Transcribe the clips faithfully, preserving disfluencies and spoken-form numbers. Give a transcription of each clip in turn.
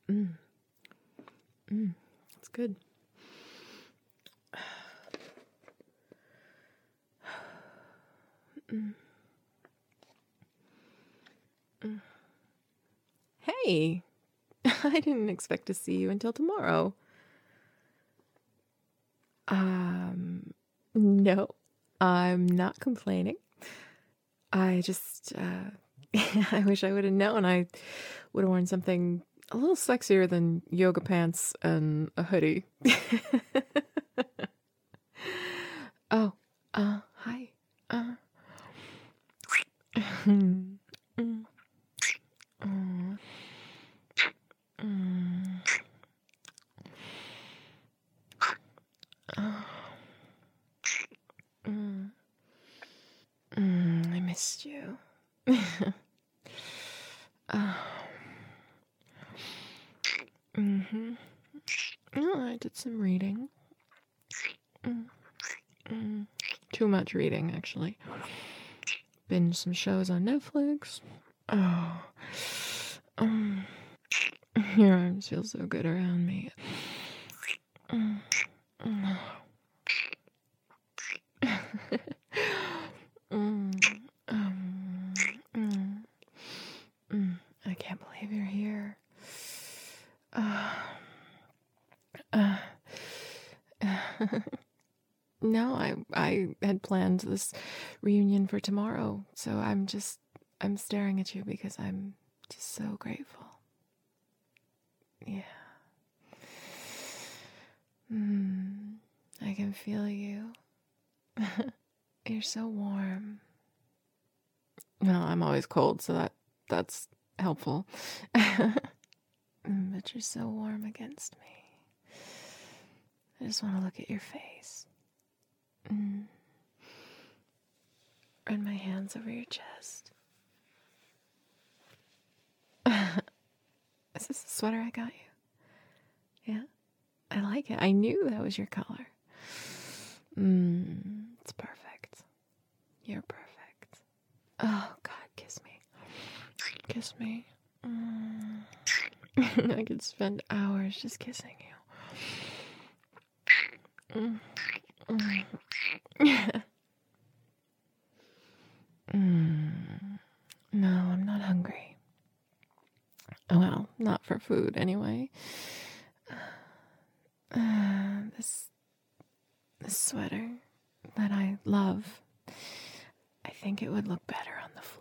Mm. Mm. It's good. Mm. Mm. Hey, I didn't expect to see you until tomorrow. Um, no, I'm not complaining. I just, uh, I wish I would have known. I would have worn something a little sexier than yoga pants and a hoodie. Oh, uh, hi. Uh. Mm. Mm. Mm. Mm. Oh. Mm. Mm. I missed you. Oh. Mm-hmm. Oh, I did some reading. Mm. Mm. Too much reading, actually. Binge some shows on Netflix. Oh. Um. Your arms feel so good around me. Mm. Mm. mm. Um. Mm. Mm. I can't believe you're here. Uh. Uh. No, I I had planned this reunion for tomorrow, so I'm just I'm staring at you because I'm just so grateful. Yeah. Mm, I can feel you. You're so warm. Well, I'm always cold, so that that's helpful. But you're so warm against me. I just want to look at your face. Mm. Run my hands over your chest. Is this the sweater I got you? Yeah? I like it. I knew that was your color. Mm, it's perfect. You're perfect. Oh, God, kiss me. Kiss me. Mm. I could spend hours just kissing you. Mm. Mm. mm. No, I'm not hungry. Well, not for food, anyway. Uh, this, this sweater that I love, I think it would look better on the floor.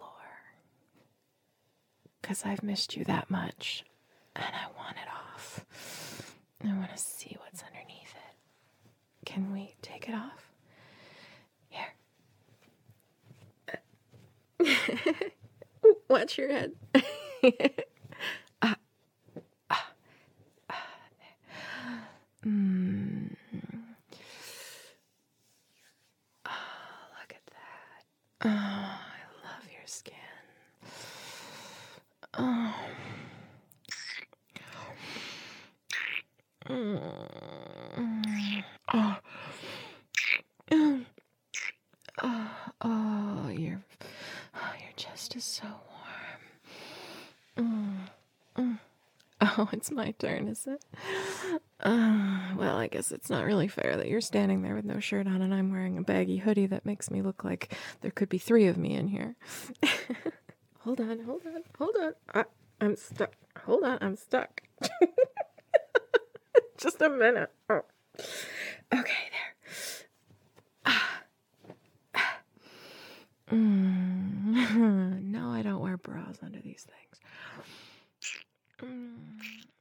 Because I've missed you that much, and I want it off. I want to see what's underneath it. Can we take it off? Here. Watch your head. ah, ah, ah. Mm. Oh, look at that. Oh, I love your skin. Oh. Mm. Oh. Oh, oh, your, oh, your chest is so warm. Mm. Mm. Oh, it's my turn, is it? Uh, well, I guess it's not really fair that you're standing there with no shirt on and I'm wearing a baggy hoodie that makes me look like there could be three of me in here. Hold on, hold on, hold on. I, I'm stuck. Hold on, I'm stuck. Just a minute. Oh. Okay, there. Mm. No, I don't wear bras under these things. Mm.